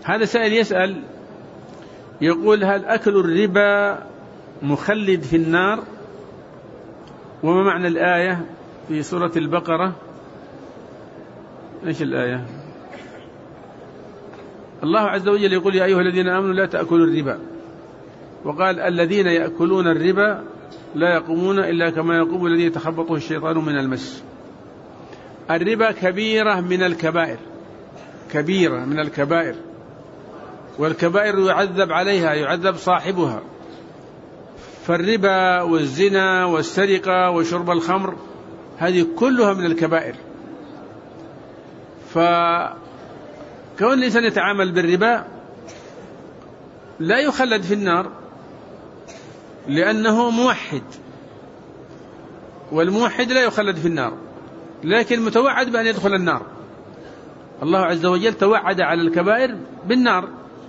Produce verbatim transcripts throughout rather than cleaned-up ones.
هذا سائل يسأل يقول: هل أكل الربا مخلد في النار؟ وما معنى الآية في سورة البقرة؟ إيش الآية؟ الله عز وجل يقول: يا أيها الذين آمنوا لا تأكلوا الربا، وقال: الذين يأكلون الربا لا يقومون إلا كما يقوم الذي يتخبطه الشيطان من المس. الربا كبيرة من الكبائر، كبيرة من الكبائر، والكبائر يعذب عليها، يعذب صاحبها. فالربا والزنا والسرقة وشرب الخمر هذه كلها من الكبائر. فكون الإنسان يتعامل بالربا لا يخلد في النار لأنه موحد، والموحد لا يخلد في النار، لكن متوعد بأن يدخل النار. الله عز وجل توعد على الكبائر بالنار.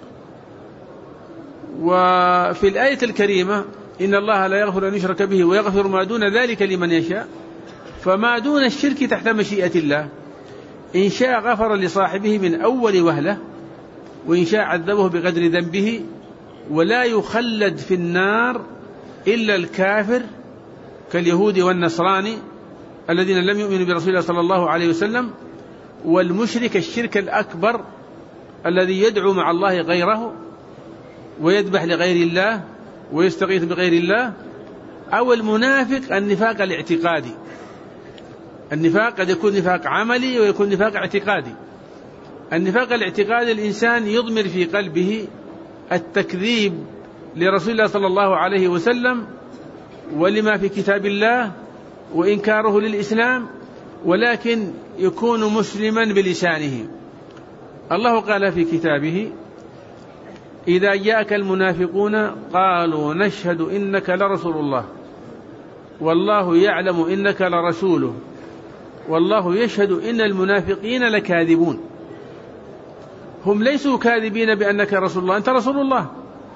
وفي الآية الكريمة: إن الله لا يغفر أن يشرك به ويغفر ما دون ذلك لمن يشاء. فما دون الشرك تحت مشيئة الله، إن شاء غفر لصاحبه من أول وهلة، وإن شاء عذبه بقدر ذنبه. ولا يخلد في النار إلا الكافر كاليهود والنصراني الذين لم يؤمنوا برسول الله صلى الله عليه وسلم، والمشرك الشرك الأكبر الذي يدعو مع الله غيره ويذبح لغير الله ويستغيث بغير الله، أو المنافق النفاق الاعتقادي. النفاق قد يكون نفاق عملي ويكون نفاق اعتقادي. النفاق الاعتقادي: الإنسان يضمر في قلبه التكذيب لرسول الله صلى الله عليه وسلم ولما في كتاب الله وإنكاره للإسلام، ولكن يكون مسلما بلسانه. الله قال في كتابه: إذا جاءك المنافقون قالوا نشهد إنك لرسول الله والله يعلم إنك لرسوله والله يشهد إن المنافقين لكاذبون. هم ليسوا كاذبين بأنك رسول الله، أنت رسول الله،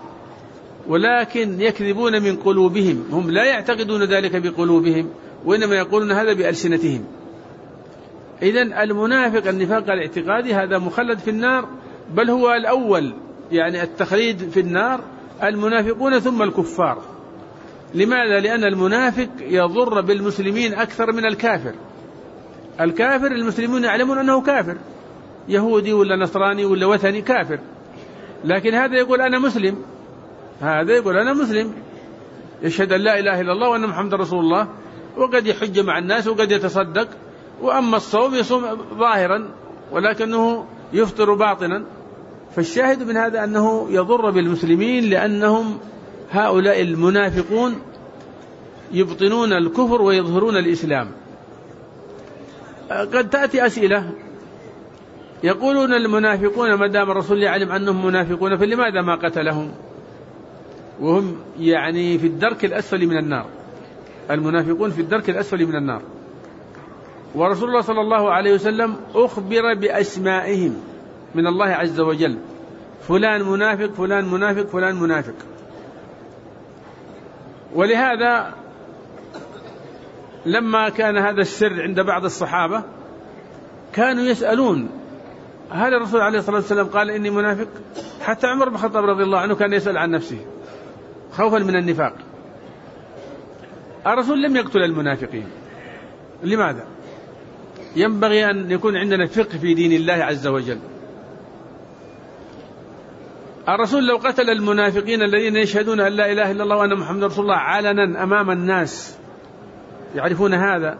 ولكن يكذبون من قلوبهم. هم لا يعتقدون ذلك بقلوبهم، وإنما يقولون هذا بألسنتهم. إذن المنافق النفاق الاعتقادي هذا مخلد في النار، بل هو الأول، يعني التخليد في النار المنافقون ثم الكفار. لماذا؟ لأن المنافق يضر بالمسلمين أكثر من الكافر. الكافر المسلمون يعلمون أنه كافر، يهودي ولا نصراني ولا وثني كافر، لكن هذا يقول أنا مسلم، هذا يقول أنا مسلم، يشهد أن لا إله إلا الله وأن محمد رسول الله، وقد يحج مع الناس وقد يتصدق، وأما الصوم يصوم ظاهرا ولكنه يفطر باطنا. فالشاهد من هذا أنه يضر بالمسلمين، لأنهم هؤلاء المنافقون يبطنون الكفر ويظهرون الإسلام. قد تأتي أسئلة يقولون المنافقون ما دام الرسول يعلم أنهم منافقون فلماذا ما قتلهم وهم يعني في الدرك الأسفل من النار؟ المنافقون في الدرك الأسفل من النار، ورسول الله صلى الله عليه وسلم أخبر بأسمائهم من الله عز وجل: فلان منافق فلان منافق فلان منافق. ولهذا لما كان هذا السر عند بعض الصحابة كانوا يسألون: هل الرسول عليه الصلاة والسلام قال إني منافق؟ حتى عمر بن الخطاب رضي الله عنه كان يسأل عن نفسه خوفا من النفاق. الرسول لم يقتل المنافقين، لماذا؟ ينبغي أن يكون عندنا فقه في دين الله عز وجل. الرسول لو قتل المنافقين الذين يشهدون أن لا إله إلا الله وأن محمد رسول الله علنا أمام الناس يعرفون هذا،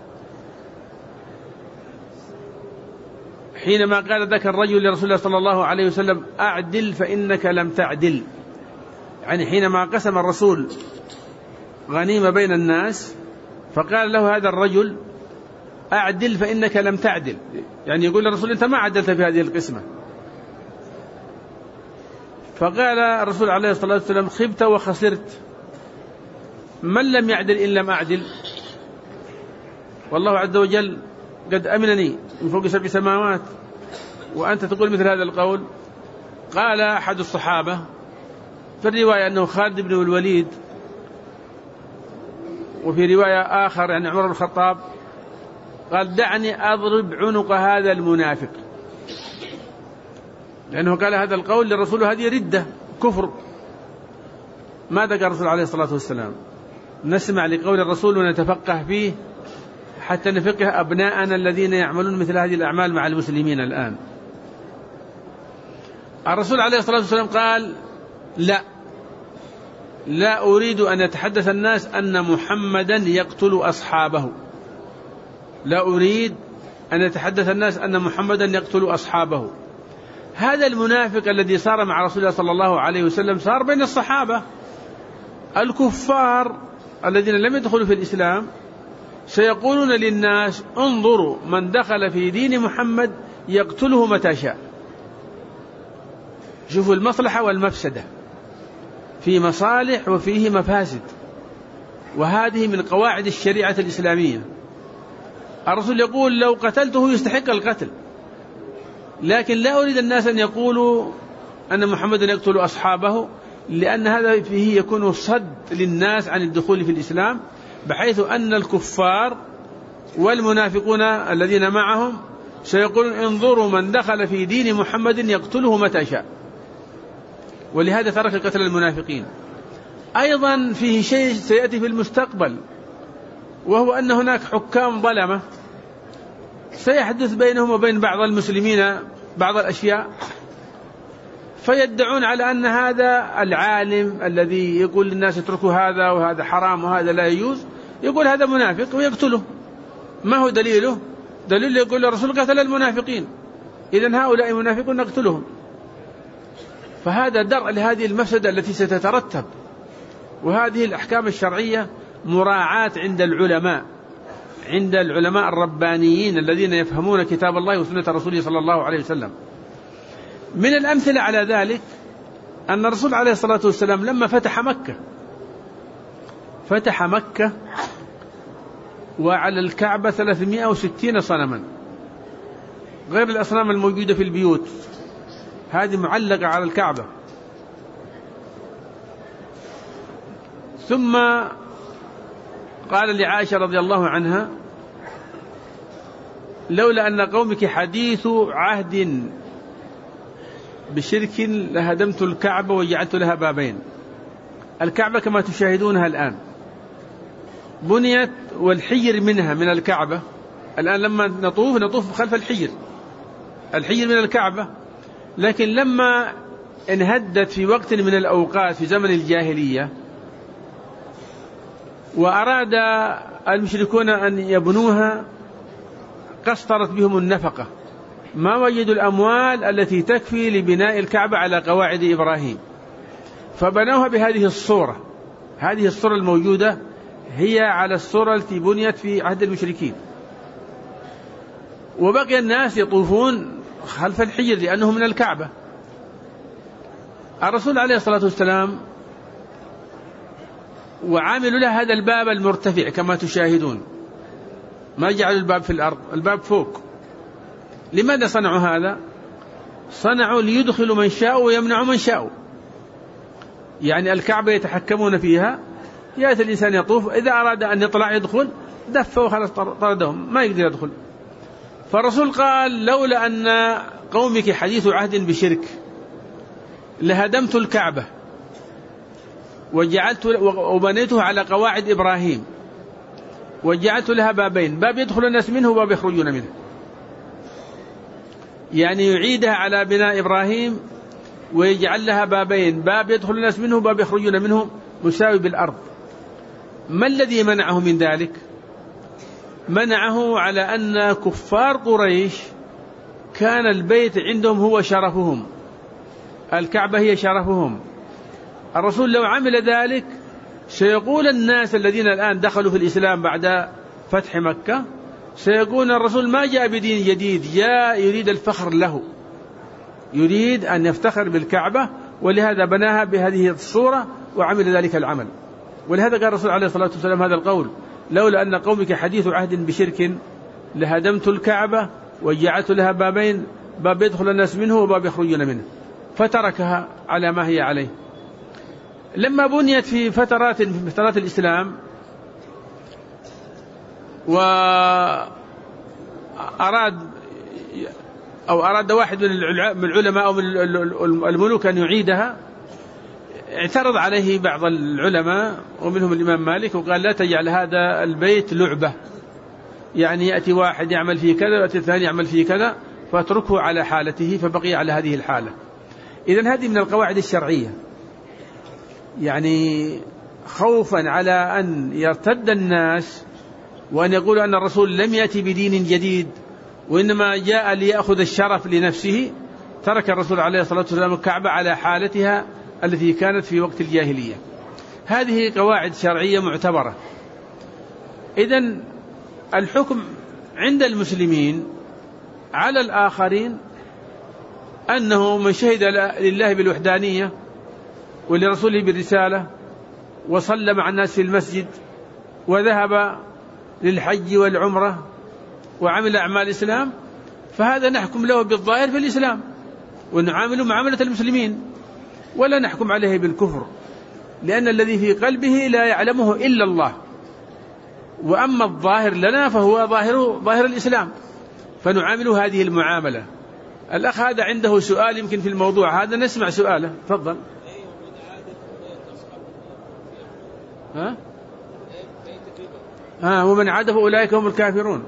حينما قال ذاك الرجل لرسول الله صلى الله عليه وسلم: أعدل فإنك لم تعدل، يعني حينما قسم الرسول غنيمة بين الناس فقال له هذا الرجل: أعدل فإنك لم تعدل، يعني يقول الرسول أنت ما عدلت في هذه القسمة. فقال الرسول عليه الصلاة والسلام: خبت وخسرت، من لم يعدل إن لم أعدل؟ والله عز وجل قد أمنني من فوق سبع سماوات وأنت تقول مثل هذا القول. قال أحد الصحابة في الرواية أنه خالد بن الوليد، وفي رواية آخر يعني عمر بن الخطاب، قال: دعني أضرب عنق هذا المنافق. لأنه قال هذا القول للرسول هذه ردة كفر. ماذا قال الرسول عليه الصلاة والسلام؟ نسمع لقول الرسول ونتفقه فيه حتى نفقه أبناءنا الذين يعملون مثل هذه الأعمال مع المسلمين الآن. الرسول عليه الصلاة والسلام قال لا لا أريد أن يتحدث الناس أن محمدا يقتل أصحابه، لا أريد أن يتحدث الناس أن محمدا يقتل أصحابه. هذا المنافق الذي صار مع رسول الله صلى الله عليه وسلم صار بين الصحابة. الكفار الذين لم يدخلوا في الإسلام سيقولون للناس انظروا من دخل في دين محمد يقتله متى شاء. شوفوا المصلحة والمفسدة، في مصالح وفيه مفاسد، وهذه من قواعد الشريعة الإسلامية. الرسول يقول لو قتلته يستحق القتل، لكن لا أريد الناس أن يقولوا أن محمد يقتل أصحابه، لأن هذا فيه يكون صد للناس عن الدخول في الإسلام، بحيث أن الكفار والمنافقون الذين معهم سيقولون انظروا من دخل في دين محمد يقتله متى شاء. ولهذا ترك قتل المنافقين. أيضا فيه شيء سيأتي في المستقبل، وهو أن هناك حكام ظلمة سيحدث بينهم وبين بعض المسلمين بعض الأشياء، فيدعون على أن هذا العالم الذي يقول للناس اتركوا هذا وهذا حرام وهذا لا يجوز، يقول هذا منافق ويقتله. ما هو دليله؟ دليل يقول الرسول قتل المنافقين، إذن هؤلاء منافقون نقتلهم. فهذا درء لهذه المفسدة التي ستترتب. وهذه الأحكام الشرعية مراعاة عند العلماء، عند العلماء الربانيين الذين يفهمون كتاب الله وسنة رسوله صلى الله عليه وسلم. من الأمثلة على ذلك أن الرسول عليه الصلاة والسلام لما فتح مكة فتح مكة وعلى الكعبة ثلاثمائة وستين صنما، غير الأصنام الموجودة في البيوت، هذه معلقة على الكعبة. ثم قال لعائشة رضي الله عنها لولا أن قومك حديث عهد بشرك لهدمت الكعبة وجعلت لها بابين. الكعبة كما تشاهدونها الآن بنيت والحجر منها من الكعبة. الآن لما نطوف نطوف خلف الحجر، الحجر من الكعبة، لكن لما انهدت في وقت من الأوقات في زمن الجاهلية وأراد المشركون أن يبنوها قصرت بهم النفقة، ما وجدوا الأموال التي تكفي لبناء الكعبة على قواعد إبراهيم، فبنوها بهذه الصورة. هذه الصورة الموجودة هي على الصورة التي بنيت في عهد المشركين، وبقي الناس يطوفون خلف الحجر لأنه من الكعبة. الرسول عليه الصلاة والسلام وعاملوا له هذا الباب المرتفع كما تشاهدون، ما جعلوا الباب في الأرض، الباب فوق. لماذا صنعوا هذا؟ صنعوا ليدخلوا من شاء ويمنعوا من شاء، يعني الكعبة يتحكمون فيها، يأتي الإنسان يطوف، إذا أراد أن يطلع يدخل دفه وخلاص طردهم ما يقدر يدخل. فالرسول قال لولا أن قومك حديث عهد بشرك لهدمت الكعبة وجعلت وبنيته على قواعد إبراهيم وجعلت لها بابين، باب يدخل الناس منه وباب يخرجون منه، يعني يعيدها على بناء إبراهيم ويجعل لها بابين، باب يدخل الناس منه وباب يخرجون منه مساوي بالأرض. ما الذي منعه من ذلك؟ منعه على أن كفار قريش كان البيت عندهم هو شرفهم، الكعبة هي شرفهم. الرسول لو عمل ذلك سيقول الناس الذين الآن دخلوا في الإسلام بعد فتح مكة، سيقول الرسول ما جاء بدين جديد، جاء يريد الفخر له، يريد أن يفتخر بالكعبة، ولهذا بناها بهذه الصورة وعمل ذلك العمل. ولهذا قال الرسول عليه الصلاة والسلام هذا القول لولا أن قومك حديث عهد بشرك لهدمت الكعبة وجعلت لها بابين، باب يدخل الناس منه وباب يخرجون منه، فتركها على ما هي عليه. لما بنيت في فترات في فترات الإسلام وأراد أو أراد واحد من العلماء أو من الملوك أن يعيدها، اعترض عليه بعض العلماء ومنهم الإمام مالك وقال لا تجعل هذا البيت لعبة، يعني يأتي واحد يعمل فيه كذا ويأتي الثاني يعمل فيه كذا، فاتركه على حالته، فبقي على هذه الحالة. إذن هذه من القواعد الشرعية، يعني خوفا على أن يرتد الناس وأن يقولوا أن الرسول لم يأتي بدين جديد وإنما جاء ليأخذ الشرف لنفسه، ترك الرسول عليه الصلاة والسلام الكعبة على حالتها التي كانت في وقت الجاهلية. هذه قواعد شرعية معتبرة. إذن الحكم عند المسلمين على الآخرين أنه من شهد لله بالوحدانية ولرسوله بالرسالة وصلى مع الناس في المسجد وذهب للحج والعمرة وعمل أعمال الإسلام، فهذا نحكم له بالظاهر في الإسلام ونعامله معاملة المسلمين، ولا نحكم عليه بالكفر، لأن الذي في قلبه لا يعلمه إلا الله، وأما الظاهر لنا فهو ظاهر ظاهر الإسلام، فنعامله هذه المعاملة. الأخ هذا عنده سؤال يمكن في الموضوع هذا، نسمع سؤاله، تفضل. ها؟ ها ومن عاد فأولئك هم الكافرون.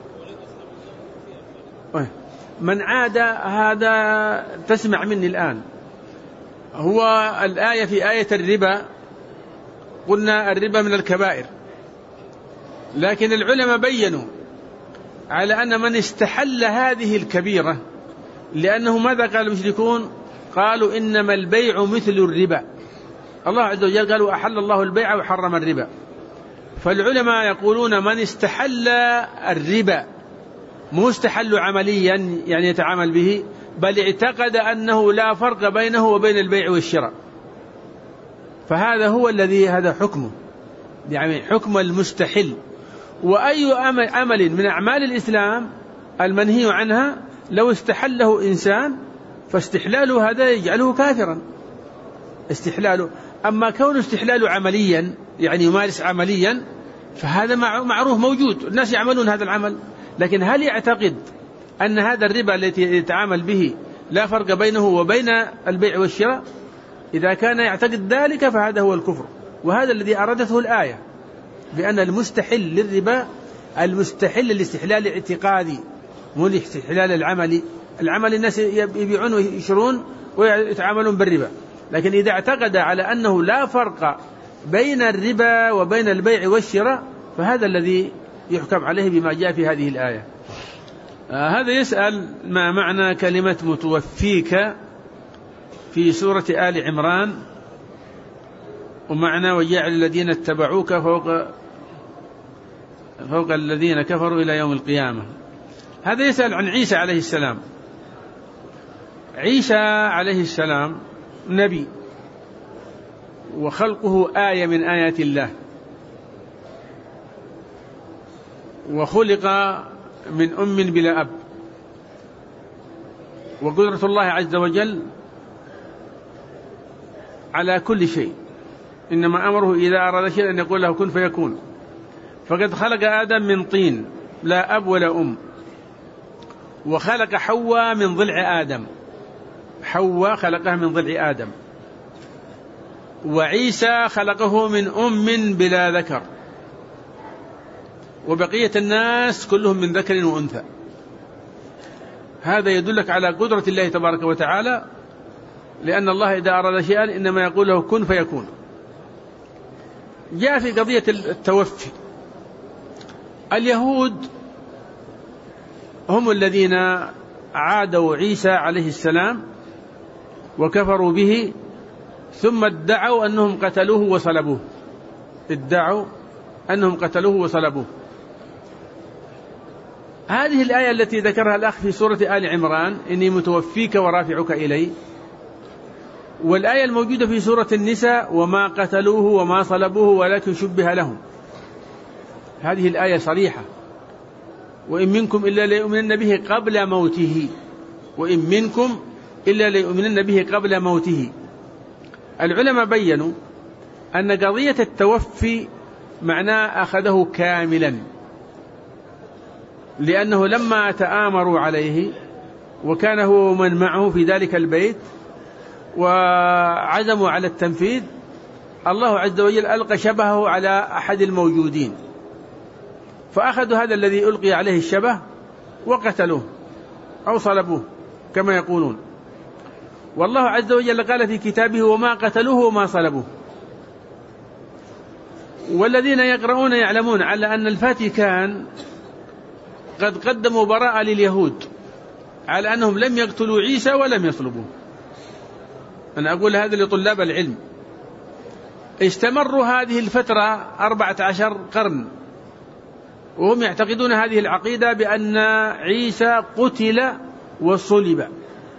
من عاد هذا تسمع مني الآن، هو الآية في آية الربا قلنا الربا من الكبائر، لكن العلماء بيّنوا على أن من استحل هذه الكبيرة، لأنه ماذا قال المشركون؟ قالوا إنما البيع مثل الربا، الله عز وجل قالوا أحل الله البيع وحرم الربا، فالعلماء يقولون من استحل الربا مو استحل عمليا يعني يتعامل به، بل اعتقد أنه لا فرق بينه وبين البيع والشراء، فهذا هو الذي هذا حكمه، يعني حكم المستحل. وأي عمل من أعمال الإسلام المنهي عنها لو استحله إنسان فاستحلاله هذا يجعله كافرا استحلاله. أما كون استحلاله عمليا يعني يمارس عمليا فهذا معروف موجود، الناس يعملون هذا العمل، لكن هل يعتقد أن هذا الربا الذي يتعامل به لا فرق بينه وبين البيع والشراء؟ إذا كان يعتقد ذلك فهذا هو الكفر، وهذا الذي أرادته الآية، بأن المستحل للربا المستحل الاستحلال الاعتقادي مو الاستحلال العملي. العمل الناس يبيعون ويشترون ويتعاملون بالربا، لكن إذا اعتقد على أنه لا فرق بين الربا وبين البيع والشراء فهذا الذي يحكم عليه بما جاء في هذه الآية. آه هذا يسأل ما معنى كلمة متوفيك في سورة آل عمران، ومعنى وجعل الذين اتبعوك فوق فوق الذين كفروا إلى يوم القيامة. هذا يسأل عن عيسى عليه السلام. عيسى عليه السلام نبي وخلقه آية من آيات الله، وخلق من أم بلا أب، وقدرة الله عز وجل على كل شيء، إنما أمره إذا أراد شيئا أن يقول له كن فيكون. فقد خلق آدم من طين لا أب ولا أم، وخلق حواء من ضلع آدم، حواء خلقها من ضلع آدم، وعيسى خلقه من أم بلا ذكر، وبقية الناس كلهم من ذكر وأنثى. هذا يدلك على قدرة الله تبارك وتعالى، لأن الله إذا أراد شيئا إنما يقول له كن فيكون. جاء في قضية التوفي، اليهود هم الذين عادوا عيسى عليه السلام وكفروا به، ثم ادعوا أنهم قتلوه وصلبوه، ادعوا أنهم قتلوه وصلبوه. هذه الآية التي ذكرها الأخ في سورة آل عمران إني متوفيك ورافعك إلي، والآية الموجودة في سورة النساء وما قتلوه وما صلبوه ولكن شبه لهم، هذه الآية صريحة، وإن منكم إلا ليؤمنن به قبل موته، وإن منكم إلا ليؤمنن به قبل موته. العلماء بيّنوا أن قضية التوفي معناه أخذه كاملا، لأنه لما تآمروا عليه وكان هو من معه في ذلك البيت وعزموا على التنفيذ، الله عز وجل ألقى شبهه على أحد الموجودين، فأخذوا هذا الذي ألقي عليه الشبه وقتلوه أو صلبوه كما يقولون. والله عز وجل قال في كتابه: وما قتلوه وما صلبوه. والذين يقرؤون يعلمون على أن الفاتيكان قد قدموا براءة لليهود على أنهم لم يقتلوا عيسى ولم يصلبوه. أنا أقول هذا لطلاب العلم. استمروا هذه الفترة أربعة عشر قرن وهم يعتقدون هذه العقيدة بأن عيسى قتل وصلب.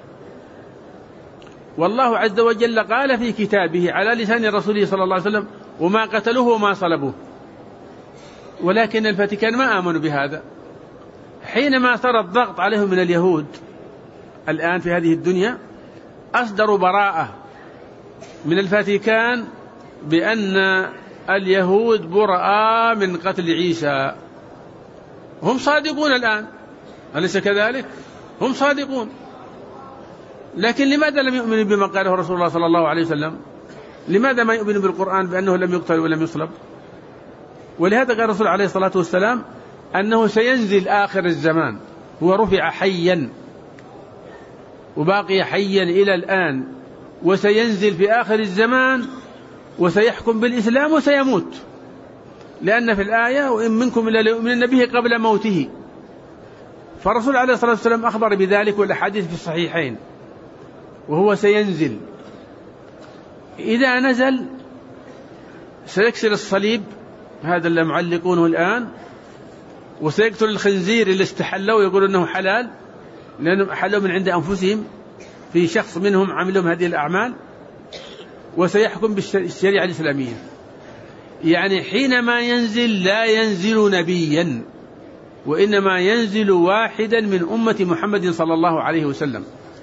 والله عز وجل قال في كتابه على لسان رسوله صلى الله عليه وسلم: وما قتلوه وما صلبوه. ولكن الفاتيكان ما آمنوا بهذا. حينما صار الضغط عليهم من اليهود الآن في هذه الدنيا، أصدروا براءة من الفاتيكان بأن اليهود براء من قتل عيسى. هم صادقون الآن، أليس كذلك؟ هم صادقون. لكن لماذا لم يؤمنوا بما قاله رسول الله صلى الله عليه وسلم؟ لماذا ما يؤمنوا بالقرآن بأنه لم يقتل ولم يصلب؟ ولهذا قال الرسول عليه الصلاة والسلام أنه سينزل آخر الزمان، هو رفع حيا وباقي حيا إلى الآن، وسينزل في آخر الزمان وسيحكم بالإسلام وسيموت، لأن في الآية: وإن منكم إلا ليؤمنن به قبل موته. فالرسول عليه الصلاة والسلام أخبر بذلك، والأحاديث في الصحيحين، وهو سينزل. إذا نزل سيكسر الصليب هذا اللي معلقونه الآن، وسيقتل الخنزير اللي استحلوا يقولون أنه حلال لأنهم أحلوا من عند أنفسهم، في شخص منهم عملهم هذه الأعمال، وسيحكم بالشريعة الإسلامية. يعني حينما ينزل لا ينزل نبيا، وإنما ينزل واحدا من أمة محمد صلى الله عليه وسلم.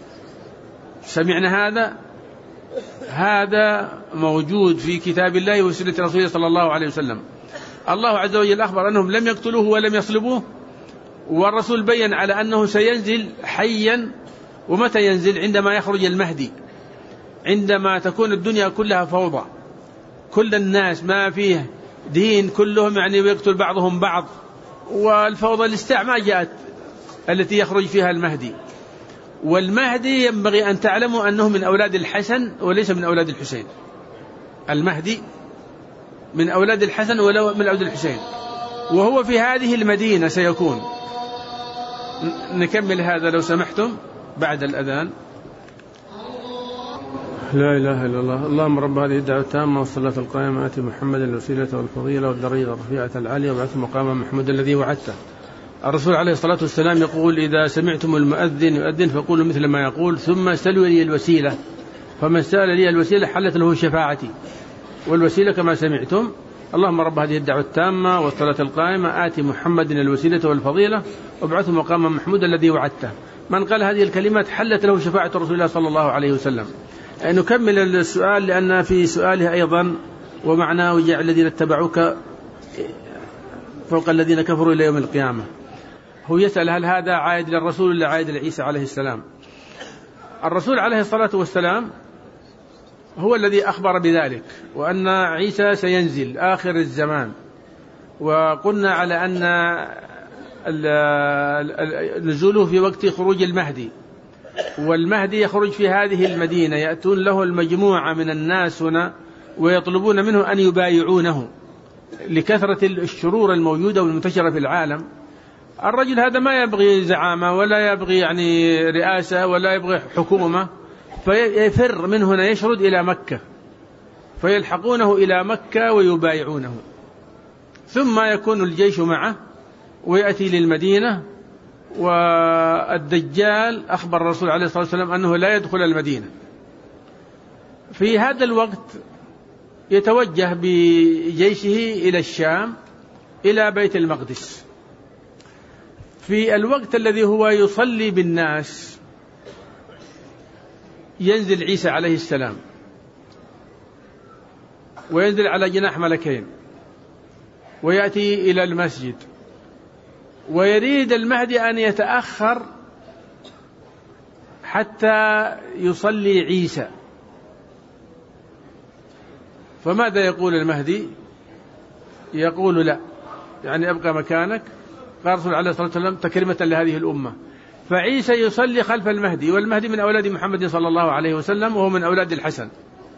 سمعنا هذا؟ هذا موجود في كتاب الله وسنة رسوله صلى الله عليه وسلم. الله عز وجل أخبر أنهم لم يقتلوه ولم يصلبوه، والرسول بيّن على أنه سينزل حيا. ومتى ينزل؟ عندما يخرج المهدي، عندما تكون الدنيا كلها فوضى، كل الناس ما فيه دين، كلهم يعني يقتل بعضهم بعض، والفوضى الاستعمار جاءت التي يخرج فيها المهدي. والمهدي ينبغي أن تعلموا أنه من أولاد الحسن وليس من أولاد الحسين. المهدي من أولاد الحسن ولا من أولاد الحسين، وهو في هذه المدينة سيكون. نكمل هذا لو سمحتم بعد الأذان. لا إله إلا الله. اللهم رب هذه الدعوة التامة والصلاة القائمة آت محمد الوسيلة والفضيلة والدرجة الرفيعة العالية وابعثه مقاما محمودا الذي وعدته. الرسول عليه الصلاة والسلام يقول: إذا سمعتم المؤذن يؤذن فقولوا مثل ما يقول، ثم سلوا لي الوسيلة، فمن سأل لي الوسيلة حلت له شفاعتي. والوسيلة كما سمعتم. اللهم رب هذه الدعوة التامة والصلاة القائمة آت محمد الوسيلة والفضيلة وابعثه مقاما محمودا الذي وعدته. من قال هذه الكلمات حلت له شفاعة رسول الله صلى الله عليه وسلم. نكمل السؤال لأن في سؤاله أيضا: ومعناه جعل الذين اتبعوك فوق الذين كفروا إلى يوم القيامة. هو يسأل هل هذا عائد للرسول ولا عائد لعيسى عليه السلام؟ الرسول عليه الصلاة والسلام هو الذي أخبر بذلك، وأن عيسى سينزل آخر الزمان. وقلنا على أن نزوله في وقت خروج المهدي، والمهدي يخرج في هذه المدينة، يأتون له المجموعة من الناس هنا ويطلبون منه أن يبايعونه لكثرة الشرور الموجودة والمنتشرة في العالم. الرجل هذا ما يبغي زعامة ولا يبغي يعني رئاسة ولا يبغي حكومة، فيفر من هنا يشرد إلى مكة، فيلحقونه إلى مكة ويبايعونه، ثم يكون الجيش معه ويأتي للمدينة. والدجال أخبر الرسول عليه الصلاة والسلام أنه لا يدخل المدينة. في هذا الوقت يتوجه بجيشه إلى الشام إلى بيت المقدس. في الوقت الذي هو يصلي بالناس ينزل عيسى عليه السلام، وينزل على جناح ملكين، ويأتي إلى المسجد، ويريد المهدي أن يتأخر حتى يصلي عيسى. فماذا يقول المهدي؟ يقول لا، يعني أبقى مكانك. قال الرسول عليه الصلاة والسلام تكريمة لهذه الأمة. فعيسى يصلي خلف المهدي، والمهدي من أولاد محمد صلى الله عليه وسلم، وهو من أولاد الحسن.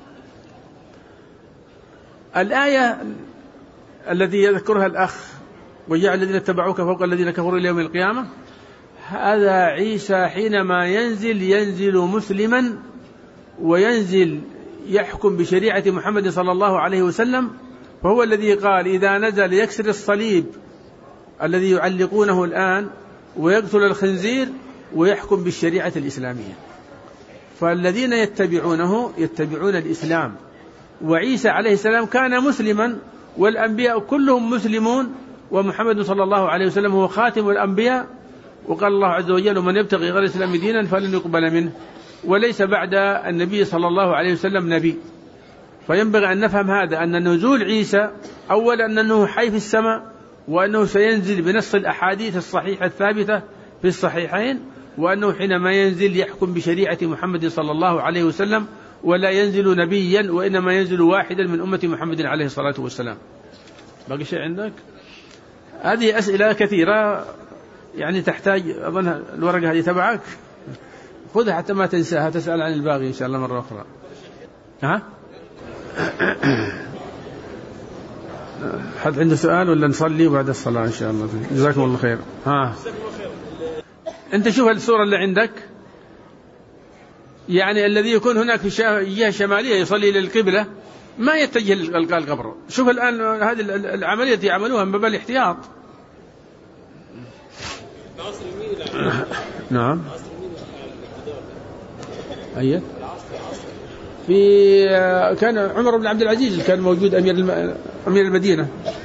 الآية الذي يذكرها الأخ وجعل الذين اتبعوك فوق الذين كفروا إلى يوم القيامة، هذا عيسى حينما ينزل ينزل مسلما، وينزل يحكم بشريعة محمد صلى الله عليه وسلم. فهو الذي قال إذا نزل يكسر الصليب الذي يعلقونه الآن ويقتل الخنزير ويحكم بالشريعة الإسلامية. فالذين يتبعونه يتبعون الإسلام، وعيسى عليه السلام كان مسلما، والأنبياء كلهم مسلمون، ومحمد صلى الله عليه وسلم هو خاتم الأنبياء. وقال الله عز وجل من يبتغي غير الإسلام دينا فلن يقبل منه، وليس بعد النبي صلى الله عليه وسلم نبي. فينبغي أن نفهم هذا، أن نزول عيسى أولا أنه حي في السماء، وأنه سينزل بنص الأحاديث الصحيحة الثابتة في الصحيحين، وأنه حينما ينزل يحكم بشريعة محمد صلى الله عليه وسلم، ولا ينزل نبيا، وإنما ينزل واحدا من أمة محمد عليه الصلاة والسلام. باقي شيء عندك؟ هذه أسئلة كثيرة يعني تحتاج، أظن الورقة هذه تبعك، خذها حتى ما تنساها، تسأل عن الباقي إن شاء الله مرة أخرى. ها؟ حد عنده سؤال ولا نصلي وبعد الصلاة إن شاء الله؟ جزاكم الله خير. ها، أنت شوف الصورة اللي عندك، يعني الذي يكون هناك في الجهة الشمالية يصلي للقبلة ما يتجه للقبر. شوف الآن هذه العملية يعملوها من باب الاحتياط. نعم. أيه؟ في كان عمر بن عبد العزيز كان موجود أمير أمير المدينة.